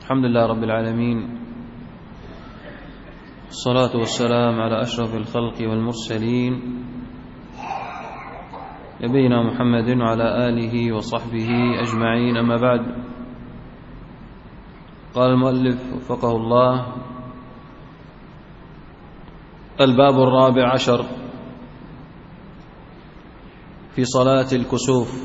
الحمد لله رب العالمين، الصلاة والسلام على أشرف الخلق والمرسلين نبينا محمد وعلى آله وصحبه أجمعين. أما بعد، قال المؤلف وفقه الله: الباب 14 في صلاة الكسوف،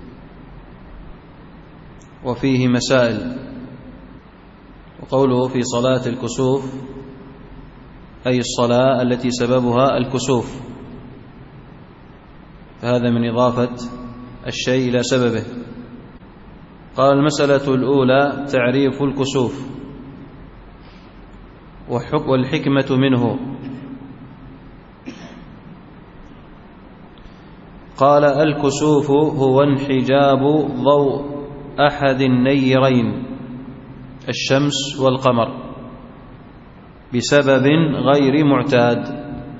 وفيه مسائل. وقوله في صلاة الكسوف أي الصلاة التي سببها الكسوف، فهذا من إضافة الشيء إلى سببه. قال: المسألة الأولى تعريف الكسوف والحكمة منه. قال: الكسوف هو انحجاب ضوء أحد النيرين الشمس والقمر بسبب غير معتاد.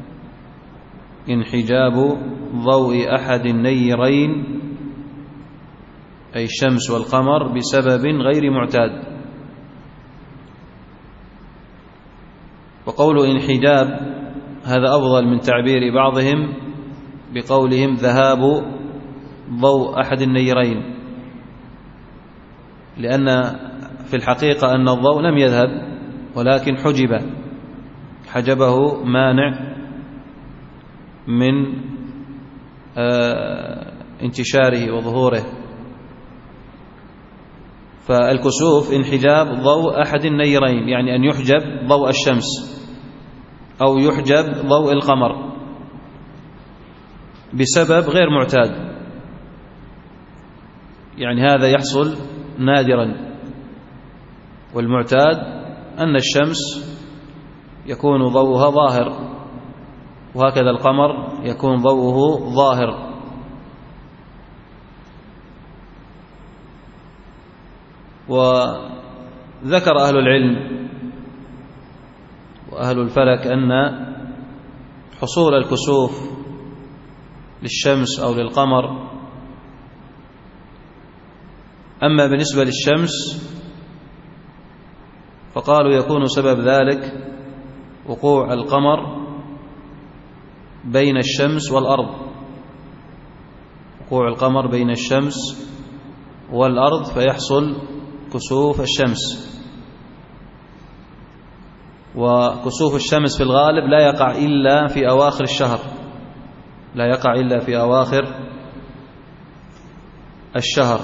انحجاب ضوء أحد النيرين أي الشمس والقمر بسبب غير معتاد. وقول انحجاب هذا أفضل من تعبير بعضهم بقولهم ذهاب ضوء أحد النيرين، لأن في الحقيقة أن الضوء لم يذهب ولكن حجبه مانع من انتشاره وظهوره. فالكسوف انحجاب ضوء أحد النيرين، يعني أن يحجب ضوء الشمس أو يحجب ضوء القمر بسبب غير معتاد. يعني هذا يحصل نادرا، والمعتاد أن الشمس يكون ضوءها ظاهر، وهكذا القمر يكون ضوءه ظاهر. وذكر أهل العلم وأهل الفلك أن حصول الكسوف للشمس أو للقمر، أما بالنسبة للشمس فقالوا يكون سبب ذلك وقوع القمر بين الشمس والأرض، وقوع القمر بين الشمس والأرض فيحصل كسوف الشمس. وكسوف الشمس في الغالب لا يقع إلا في أواخر الشهر، لا يقع إلا في أواخر الشهر،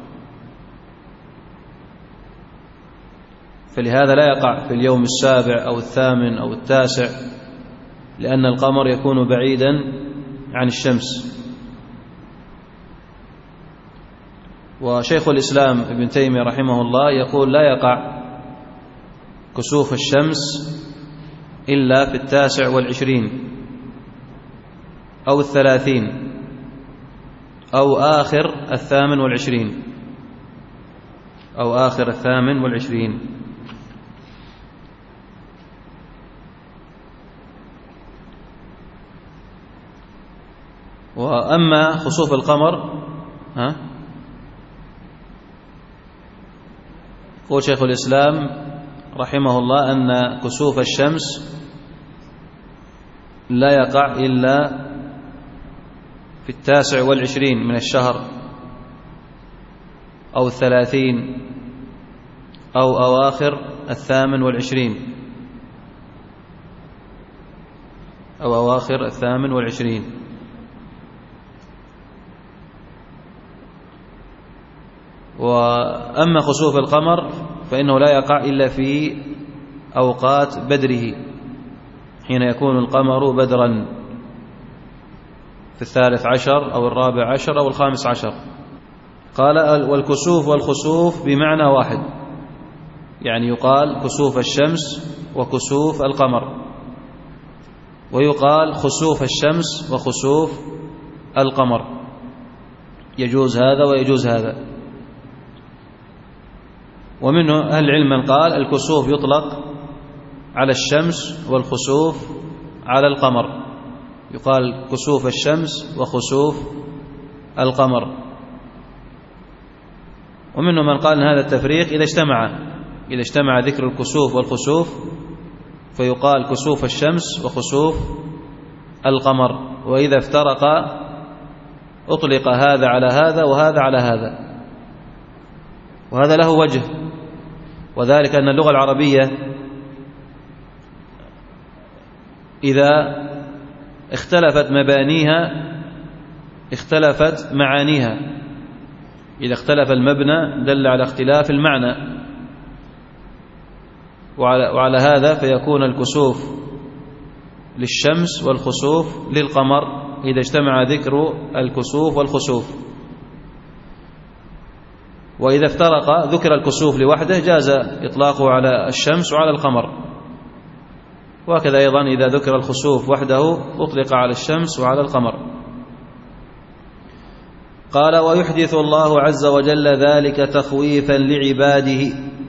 فلهذا لا يقع في اليوم السابع أو الثامن أو التاسع، لأن القمر يكون بعيدا عن الشمس. وشيخ الإسلام ابن تيمية رحمه الله يقول: لا يقع كسوف الشمس إلا في 29 أو 30 أو آخر 28 أو آخر 28. وأما خسوف القمر يقول شيخ الإسلام رحمه الله أن كسوف الشمس لا يقع إلا في 29 من الشهر أو 30 أو أواخر 28 أو أواخر 28. وأما خسوف القمر فإنه لا يقع إلا في أوقات بدره، حين يكون القمر بدرا في 13 أو 14 أو 15. قال: والكسوف والخسوف بمعنى واحد، يعني يقال كسوف الشمس وكسوف القمر، ويقال خسوف الشمس وخسوف القمر، يجوز هذا ويجوز هذا. ومنه أهل العلم من قال الكسوف يطلق على الشمس والخسوف على القمر، يقال كسوف الشمس وخسوف القمر. ومنهم من قال إن هذا التفريق إذا اجتمع، إذا اجتمع ذكر الكسوف والخسوف فيقال كسوف الشمس وخسوف القمر، وإذا افترق أطلق هذا على هذا وهذا على هذا، وهذا له وجه، وذلك أن اللغة العربية إذا اختلفت مبانيها اختلفت معانيها. إذا اختلف المبنى دل على اختلاف المعنى، وعلى هذا فيكون الكسوف للشمس والخسوف للقمر إذا اجتمع ذكر الكسوف والخسوف. وإذا افترق ذكر الكسوف لوحده جاز إطلاقه على الشمس وعلى القمر، وهكذا أيضا إذا ذكر الخسوف وحده أطلق على الشمس وعلى القمر. قال: ويحدث الله عز وجل ذلك تخويفا لعباده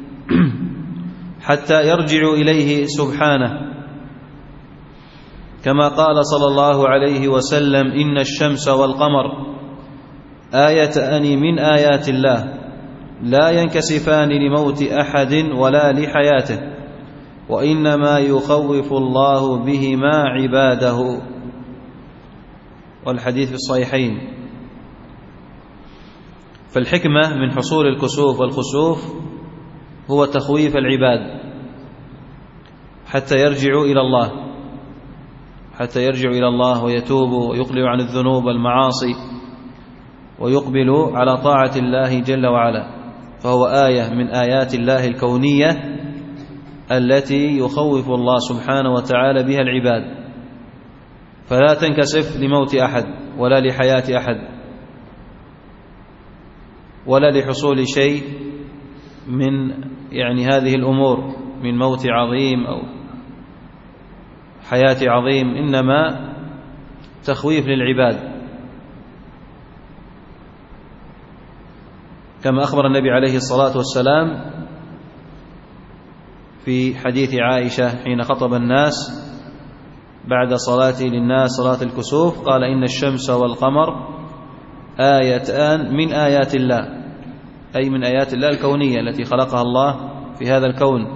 حتى يرجعوا إليه سبحانه، كما قال صلى الله عليه وسلم: إن الشمس والقمر آيتان من آيات الله لا ينكسفان لموت أحد ولا لحياته، وإنما يخوف الله بهما عباده. والحديث في الصحيحين. فالحكمة من حصول الكسوف والخسوف هو تخويف العباد حتى يرجعوا إلى الله ويتوبوا ويقلعوا عن الذنوب والمعاصي ويقبلوا على طاعة الله جل وعلا. فهو آية من آيات الله الكونية التي يخوف الله سبحانه وتعالى بها العباد، فلا تنكسف لموت أحد ولا لحياة أحد ولا لحصول شيء من هذه الأمور من موت عظيم أو حياة عظيم، إنما تخويف للعباد، كما أخبر النبي عليه الصلاة والسلام في حديث عائشة حين خطب الناس بعد صلاته للناس صلاة الكسوف، قال: إن الشمس والقمر آيتان من آيات الله، أي من آيات الله الكونية التي خلقها الله في هذا الكون،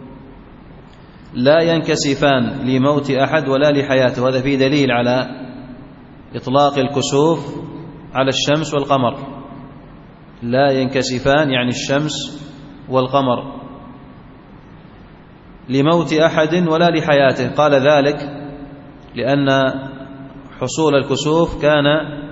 لا ينكسفان لموت أحد ولا لحياته. وهذا فيه دليل على إطلاق الكسوف على الشمس والقمر، لا ينكسفان يعني الشمس والقمر، لموت أحد ولا لحياته. قال ذلك لأن حصول الكسوف كان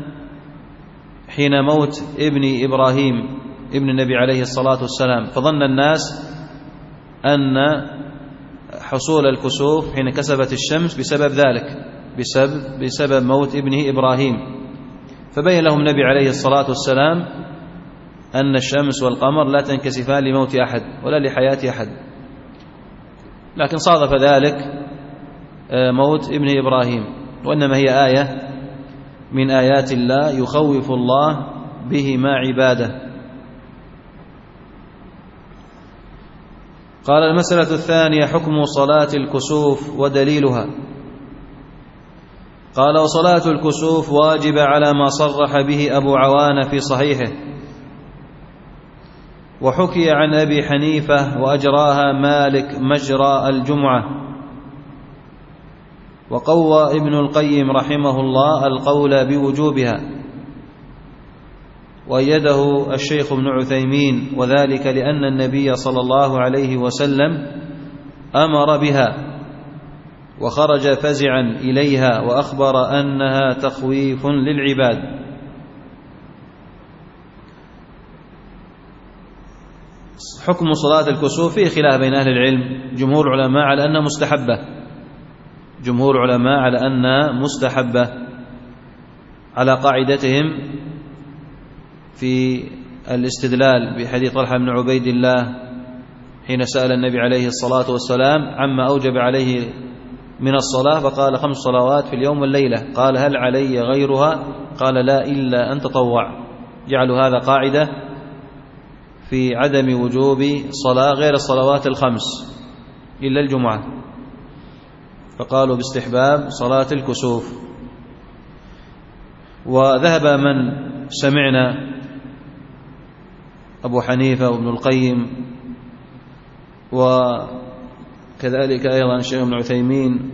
حين موت ابن إبراهيم ابن النبي عليه الصلاة والسلام، فظن الناس أن حصول الكسوف حين كسفت الشمس بسبب ذلك، بسبب موت ابنه إبراهيم، فبين لهم النبي عليه الصلاة والسلام أن الشمس والقمر لا تنكسفان لموت أحد ولا لحياة أحد، لكن صادف ذلك موت ابن إبراهيم، وإنما هي آية من آيات الله يخوف الله بهما عباده. قال: المسألة الثانية: حكم صلاة الكسوف ودليلها. قال: وصلاة الكسوف واجبة على ما صرح به أبو عوانة في صحيحه، وحكي عن أبي حنيفة وأجراها مالك مجرى الجمعة، وقوى ابن القيم رحمه الله القول بوجوبها، وأيده الشيخ ابن عثيمين، وذلك لأن النبي صلى الله عليه وسلم أمر بها وخرج فزعا إليها وأخبر أنها تخويف للعباد. حكم صلاة الكسوف فيه خلاف بين أهل العلم، جمهور العلماء على أنها مستحبة، على قاعدتهم في الاستدلال بحديث طلحة بن عبيد الله حين سأل النبي عليه الصلاة والسلام عما أوجب عليه من الصلاة، فقال: 5 صلوات في اليوم والليلة. قال: هل علي غيرها؟ قال: لا، إلا أن تطوع. جعلوا هذا قاعدة في عدم وجوب صلاة غير الصلوات ال5 إلا الجمعة، فقالوا باستحباب صلاة الكسوف. وذهب من سمعنا أبو حنيفة وابن القيم وكذلك أيضا الشيخ ابن عثيمين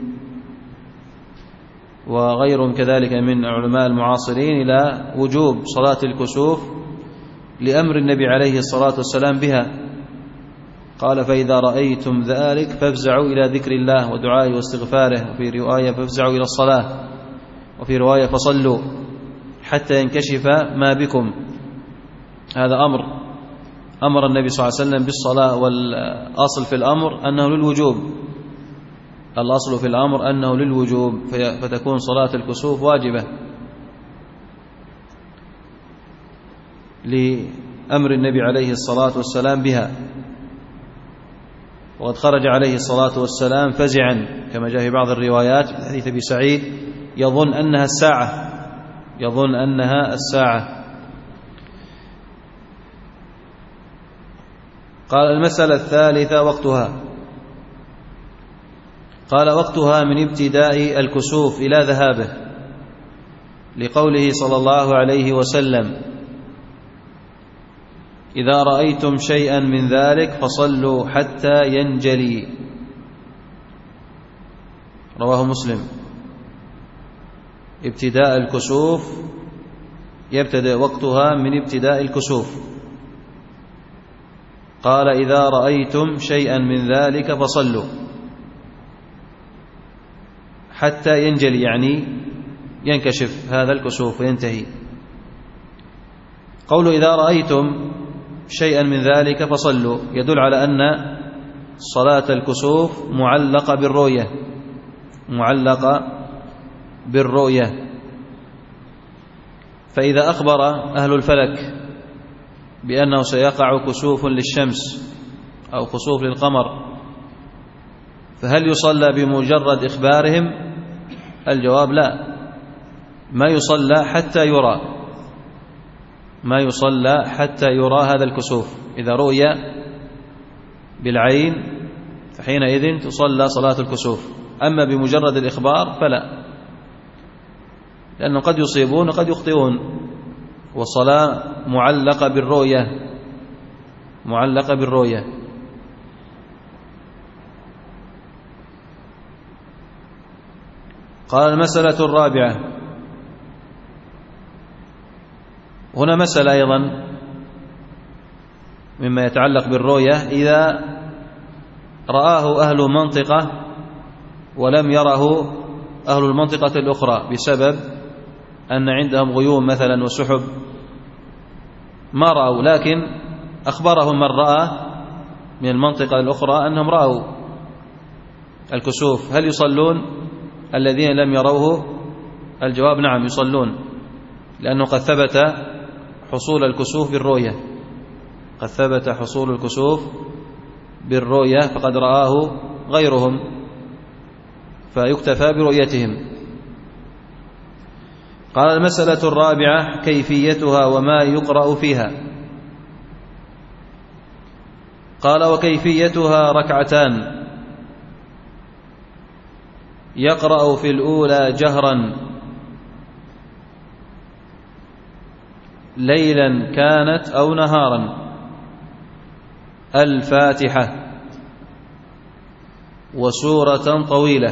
وغيرهم كذلك من علماء المعاصرين إلى وجوب صلاة الكسوف لأمر النبي عليه الصلاة والسلام بها. قال: فإذا رأيتم ذلك فافزعوا إلى ذكر الله ودعائه واستغفاره، وفي رواية فافزعوا إلى الصلاة، وفي رواية فصلوا حتى ينكشف ما بكم. هذا أمر النبي صلى الله عليه وسلم بالصلاة، والأصل في الأمر أنه للوجوب، الأصل في الأمر أنه للوجوب، فتكون صلاة الكسوف واجبة لأمر النبي عليه الصلاة والسلام بها. وقد خرج عليه الصلاة والسلام فزعا كما جاء في بعض الروايات في حديث أبي سعيد يظن أنها الساعة. قال: المسألة الثالثة وقتها. قال: وقتها من ابتداء الكسوف إلى ذهابه، لقوله صلى الله عليه وسلم: إذا رأيتم شيئا من ذلك فصلوا حتى ينجلي. رواه مسلم. ابتداء الكسوف يبتدأ وقتها من ابتداء الكسوف. قال: إذا رأيتم شيئا من ذلك فصلوا حتى ينجلي، يعني ينكشف هذا الكسوف وينتهي. قول إذا رأيتم شيئا من ذلك فصلوا يدل على أن صلاة الكسوف معلقة بالرؤية. فإذا أخبر أهل الفلك بأنه سيقع كسوف للشمس أو كسوف للقمر، فهل يصلى بمجرد إخبارهم؟ الجواب لا، ما يصلى حتى يرى هذا الكسوف. إذا رؤي بالعين فحينئذ تصلى صلاة الكسوف، أما بمجرد الإخبار فلا، لأنه قد يصيبون وقد يخطئون، والصلاة معلقة بالرؤية. قال: المسألة الرابعة. هنا مسألة أيضا مما يتعلق بالرؤية: إذا رآه أهل منطقة ولم يره أهل المنطقة الأخرى بسبب أن عندهم غيوم مثلا وسحب، ما رأوا، لكن أخبرهم من رأى من المنطقة الأخرى أنهم رأوا الكسوف، هل يصلون الذين لم يروه؟ الجواب نعم، يصلون، لأنه قد ثبت حصول الكسوف بالرؤية، فقد رآه غيرهم فيكتفى برؤيتهم. قال: المسألة الرابعة كيفيتها وما يقرأ فيها. قال: وكيفيتها ركعتان، يقرأ في الأولى جهرا ليلا كانت أو نهارا الفاتحة وسورة طويلة،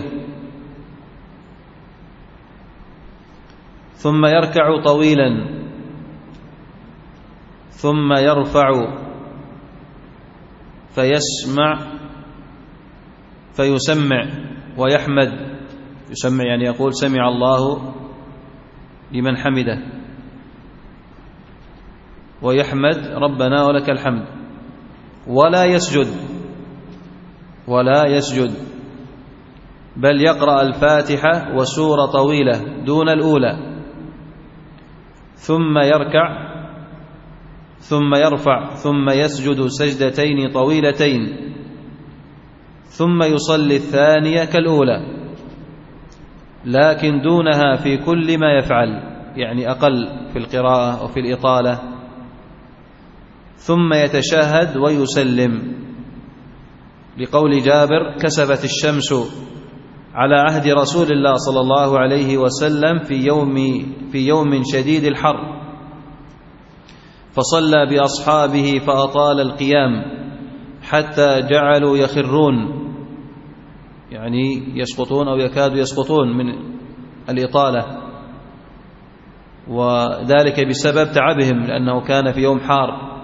ثم يركع طويلا، ثم يرفع فيسمع ويحمد. يسمع يعني يقول: سمع الله لمن حمده، ويحمد: ربنا ولك الحمد. ولا يسجد، بل يقرأ الفاتحة وسورة طويلة دون الأولى، ثم يركع، ثم يرفع، ثم يسجد سجدتين طويلتين، ثم يصلي الثانية كالأولى لكن دونها في كل ما يفعل، يعني أقل في القراءة وفي الإطالة، ثم يتشهد ويسلم، لقول جابر: كسفت الشمس على عهد رسول الله صلى الله عليه وسلم في يوم شديد الحر، فصلى بأصحابه فأطال القيام حتى جعلوا يخرون، يعني يسقطون أو يكادوا يسقطون من الإطالة، وذلك بسبب تعبهم لأنه كان في يوم حار.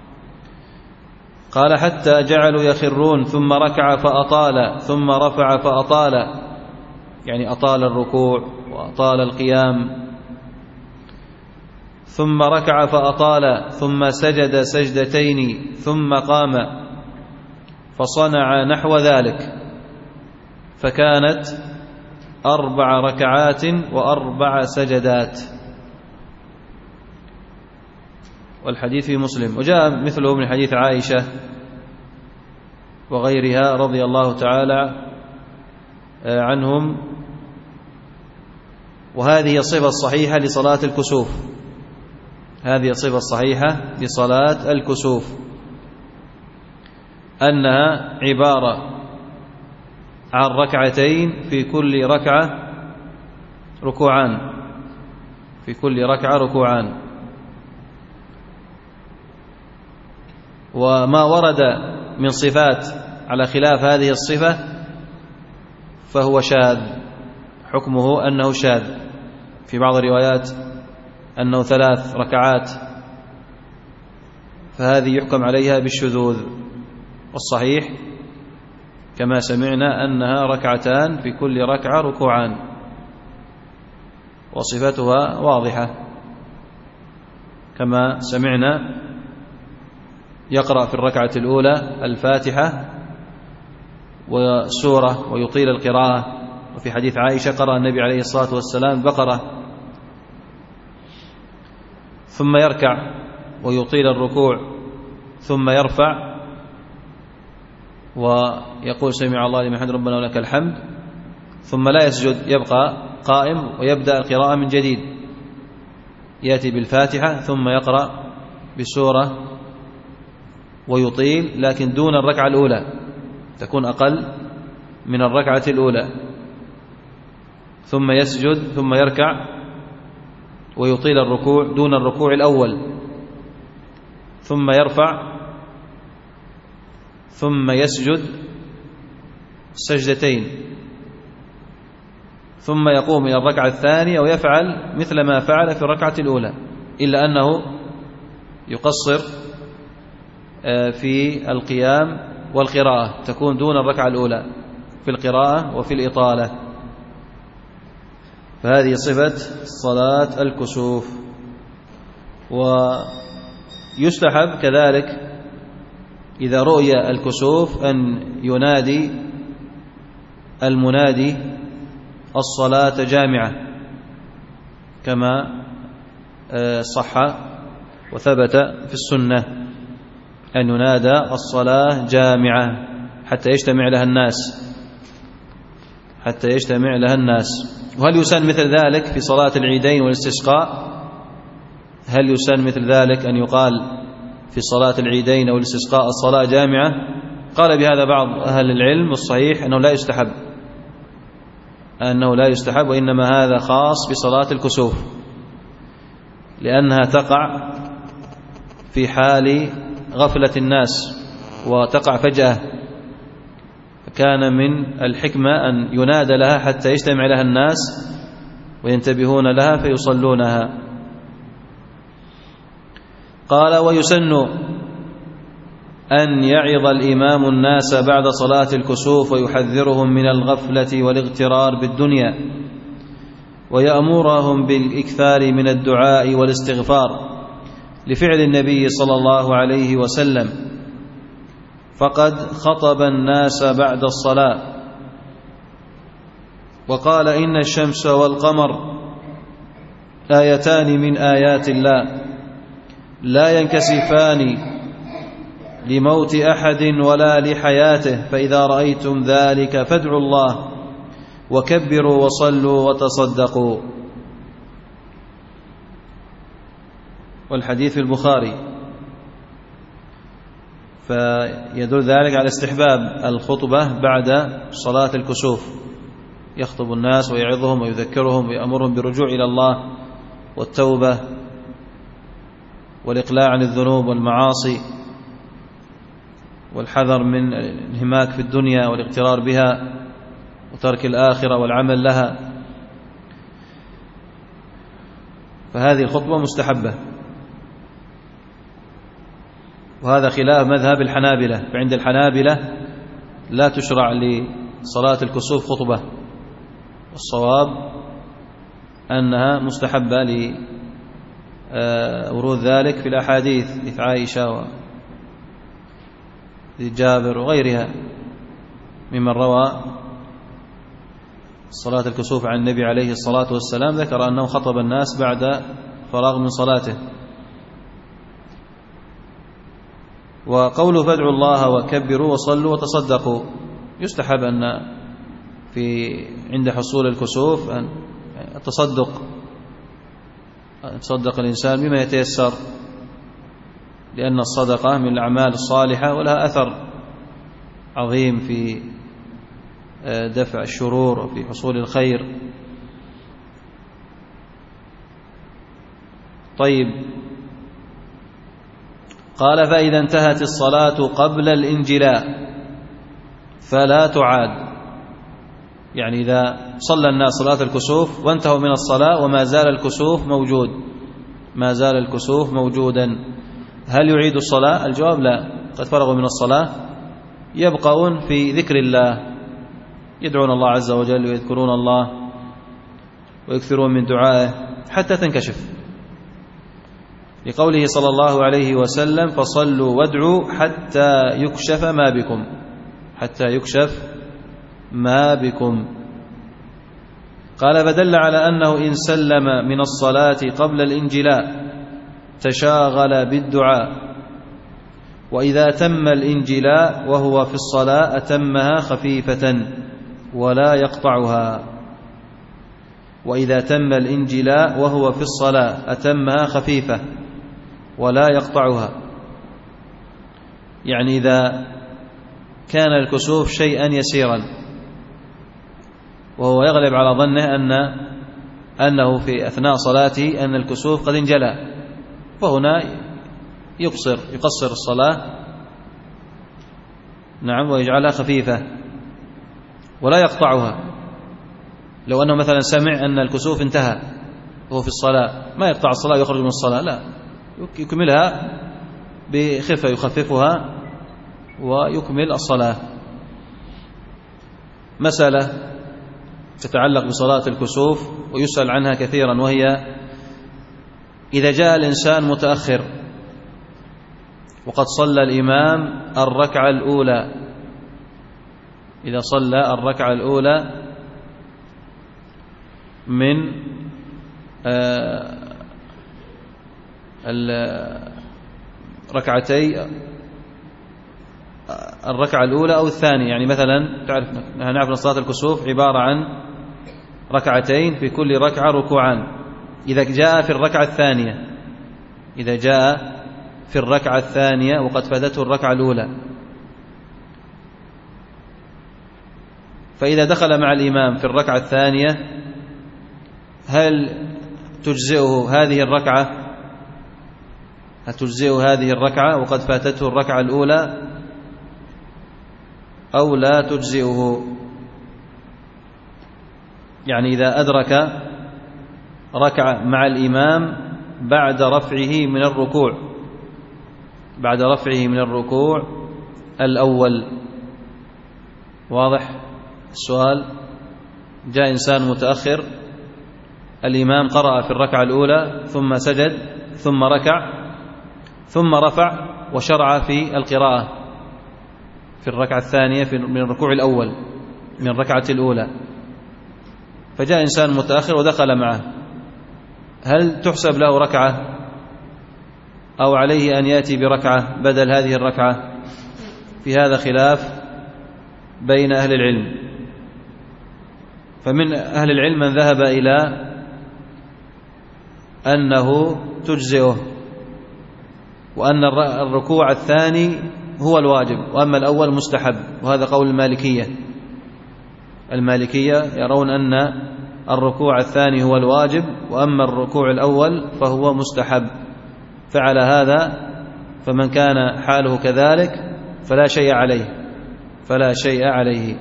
قال حتى جعلوا يخرون ثم ركع فأطال ثم رفع فأطال، يعني أطال الركوع وأطال القيام، ثم ركع فأطال ثم سجد سجدتين ثم قام فصنع نحو ذلك، فكانت 4 ركعات و4 سجدات. والحديث في مسلم. وجاء مثله من حديث عائشة وغيرها رضي الله تعالى عنهم. وهذه الصفة الصحيحة لصلاة الكسوف، هذه الصفة الصحيحة لصلاة الكسوف، أنها عبارة عن ركعتين في كل ركعة ركوعان، في كل ركعة ركوعان. وما ورد من صفات على خلاف هذه الصفة فهو شاذ، حكمه أنه شاذ. في بعض الروايات أنه 3 ركعات، فهذه يحكم عليها بالشذوذ. والصحيح كما سمعنا أنها ركعتان في كل ركعة ركوعان، وصفتها واضحة كما سمعنا. يقرأ في الركعة الأولى الفاتحة وسورة ويطيل القراءة. وفي حديث عائشة قرأ النبي عليه الصلاة والسلام البقرة، ثم يركع ويطيل الركوع، ثم يرفع ويقول سمع الله لمن حمده ربنا ولك الحمد، ثم لا يسجد، يبقى قائم ويبدأ القراءة من جديد. يأتي بالفاتحة ثم يقرأ بسورة ويطيل، لكن دون الركعة الأولى، تكون أقل من الركعة الأولى، ثم يسجد ثم يركع ويطيل الركوع دون الركوع الأول، ثم يرفع ثم يسجد سجدتين، ثم يقوم إلى الركعة الثانية ويفعل مثل ما فعل في الركعة الأولى، إلا أنه يقصر في القيام والقراءة، تكون دون الركعة الأولى في القراءة وفي الإطالة. فهذه صفة صلاة الكسوف. ويستحب كذلك إذا رؤي الكسوف أن ينادي المنادي الصلاة جامعة، كما صح وثبت في السنة أن ينادى الصلاة جامعة حتى يجتمع لها الناس، حتى يجتمع لها الناس. وهل يسن مثل ذلك في صلاة العيدين والاستسقاء؟ هل يسن مثل ذلك أن يقال في صلاة العيدين أو الاستسقاء الصلاة جامعة؟ قال بهذا بعض أهل العلم، والصحيح أنه لا يستحب، أنه لا يستحب، وإنما هذا خاص بصلاة الكسوف، لأنها تقع في حال غفلة الناس وتقع فجأة، فكان من الحكمة أن ينادى لها حتى يجتمع لها الناس وينتبهون لها فيصلونها. قال: ويسن أن يعظ الإمام الناس بعد صلاة الكسوف ويحذرهم من الغفلة والاغترار بالدنيا، ويأمرهم بالإكثار من الدعاء والاستغفار، لفعل النبي صلى الله عليه وسلم، فقد خطب الناس بعد الصلاة وقال: إن الشمس والقمر آيتان من آيات الله لا ينكسفان لموت أحد ولا لحياته، فإذا رأيتم ذلك فادعوا الله وكبروا وصلوا وتصدقوا. والحديث في البخاري. فيدل ذلك على استحباب الخطبة بعد صلاة الكسوف، يخطب الناس ويعظهم ويذكرهم ويأمرهم بالرجوع إلى الله والتوبة والإقلاع عن الذنوب والمعاصي. والحذر من الانهماك في الدنيا والاغترار بها وترك الآخرة والعمل لها، فهذه الخطبة مستحبة. وهذا خلاف مذهب الحنابلة، فعند الحنابلة لا تشرع لصلاة الكسوف خطبة، والصواب أنها مستحبة لورود ذلك في الأحاديث، مثل عائشة وجابر وغيرها ممن روى صلاة الكسوف عن النبي عليه الصلاة والسلام، ذكر أنه خطب الناس بعد فراغ من صلاته. وقوله فادعوا الله وكبروا وصلوا وتصدقوا، يستحب أن عند حصول الكسوف أن يتصدق الإنسان بما يتيسر، لأن الصدقة من الأعمال الصالحة ولها أثر عظيم في دفع الشرور وفي حصول الخير. طيب، قال فإذا انتهت الصلاة قبل الانجلاء فلا تعاد، يعني إذا صلى الناس صلاة الكسوف وانتهوا من الصلاة وما زال الكسوف موجود، ما زال الكسوف موجودا، هل يعيد الصلاة؟ الجواب لا، قد فرغوا من الصلاة، يبقون في ذكر الله، يدعون الله عز وجل ويذكرون الله ويكثرون من دعائه حتى تنكشف، لقوله صلى الله عليه وسلم فصلوا وادعوا حتى يكشف ما بكم، حتى يكشف ما بكم. قال فدل على أنه إن سلم من الصلاة قبل الانجلاء تشاغل بالدعاء، وإذا تم الانجلاء وهو في الصلاة أتمها خفيفة ولا يقطعها، وإذا تم الانجلاء وهو في الصلاة أتمها خفيفة ولا يقطعها، يعني إذا كان الكسوف شيئا يسيرا وهو يغلب على ظنه أنه في أثناء صلاته أن الكسوف قد انجلى، فهنا يقصر الصلاة، نعم، ويجعلها خفيفة ولا يقطعها. لو أنه مثلا سمع أن الكسوف انتهى وهو في الصلاة ما يقطع الصلاة ويخرج من الصلاة، لا، يكملها بخفة، يخففها ويكمل الصلاة. مسألة تتعلق بصلاة الكسوف ويسأل عنها كثيرا، وهي إذا جاء الإنسان متأخر وقد صلى الإمام الركعة الأولى، إذا صلى الركعة الأولى من ركعتي الركعة الأولى أو الثانية، يعني مثلا نعرف أن صلاة الكسوف عبارة عن ركعتين في كل ركعة ركوعان، إذا جاء في الركعة الثانية، إذا جاء في الركعة الثانية وقد فاتته الركعة الأولى، فإذا دخل مع الإمام في الركعة الثانية هل تجزئه هذه الركعة؟ هل تجزئه هذه الركعة وقد فاتته الركعة الأولى أو لا تجزئه؟ يعني إذا أدرك ركعة مع الإمام بعد رفعه من الركوع، بعد رفعه من الركوع الأول، واضح السؤال؟ جاء إنسان متأخر، الإمام قرأ في الركعة الأولى ثم سجد ثم ركع ثم رفع وشرع في القراءة في الركعة الثانية من الركوع الأول من الركعة الأولى، فجاء إنسان متأخر ودخل معه، هل تحسب له ركعة أو عليه أن يأتي بركعة بدل هذه الركعة؟ في هذا خلاف بين أهل العلم، فمن أهل العلم من ذهب إلى أنه تجزئه، وأن الركوع الثاني هو الواجب وأما الأول مستحب، وهذا قول المالكية. المالكية يرون أن الركوع الثاني هو الواجب وأما الركوع الأول فهو مستحب، فعلى هذا فمن كان حاله كذلك فلا شيء عليه.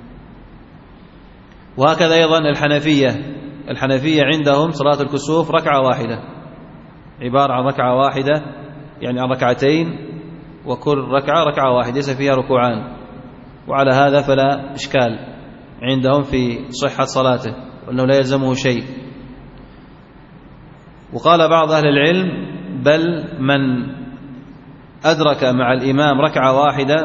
وهكذا أيضا الحنفية عندهم صلاة الكسوف ركعة واحدة، عبارة عن ركعة واحدة، يعني عن ركعتين، وكل ركعة واحدة ليس فيها ركوعان. وعلى هذا فلا إشكال عندهم في صحة صلاته، وأنه لا يلزمه شيء. وقال بعض أهل العلم بل من أدرك مع الإمام ركعة واحدة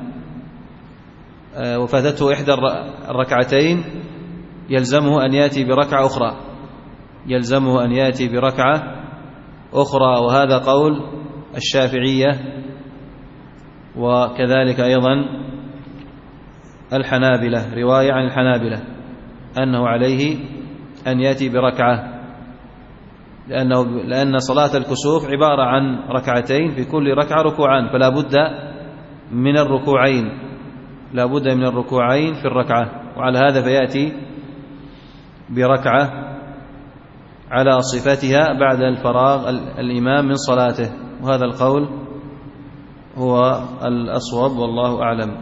وفاتته إحدى الركعتين يلزمه أن يأتي بركعة أخرى. وهذا قول الشافعية وكذلك أيضا الحنابلة، رواية عن الحنابلة أنه عليه أن يأتي بركعة، لأن صلاة الكسوف عبارة عن ركعتين، في كل ركعة ركوعان، فلا بد من الركوعين في الركعة. وعلى هذا فيأتي بركعة على صفتها بعد الفراغ الإمام من صلاته. وهذا القول هو الأصوب والله أعلم.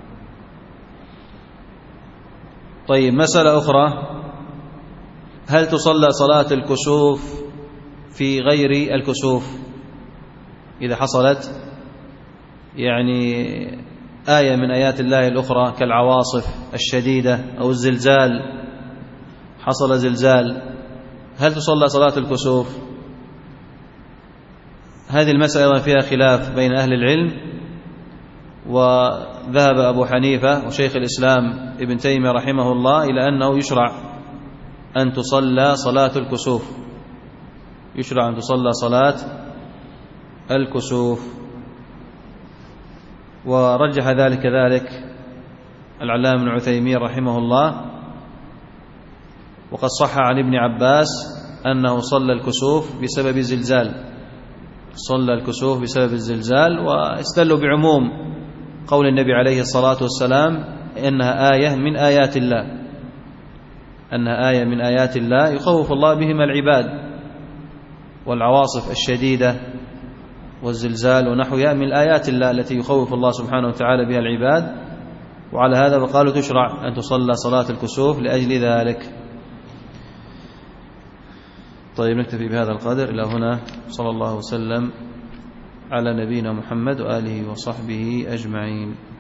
طيب، مسألة أخرى: هل تصلى صلاة الكسوف في غير الكسوف إذا حصلت يعني آية من آيات الله الأخرى كالعواصف الشديدة أو الزلزال، حصل زلزال، هل تصلى صلاة الكسوف؟ هذه المسألة فيها خلاف بين أهل العلم، وذهب أبو حنيفة وشيخ الإسلام ابن تيمية رحمه الله إلى أنه يشرع أن تصلى صلاة الكسوف، ورجح ذلك كذلك العلامة ابن عثيمين رحمه الله. وقد صح عن ابن عباس أنه صلى الكسوف بسبب الزلزال، واستدلوا بعموم قول النبي عليه الصلاة والسلام إنها آية من آيات الله يخوف الله بهما العباد، والعواصف الشديدة والزلزال ونحوها من آيات الله التي يخوف الله سبحانه وتعالى بها العباد. وعلى هذا فقالوا تشرع أن تصلى صلاة الكسوف لأجل ذلك. طيب، نكتفي بهذا القدر إلى هنا. صلى الله وسلم على نبينا محمد وآله وصحبه أجمعين.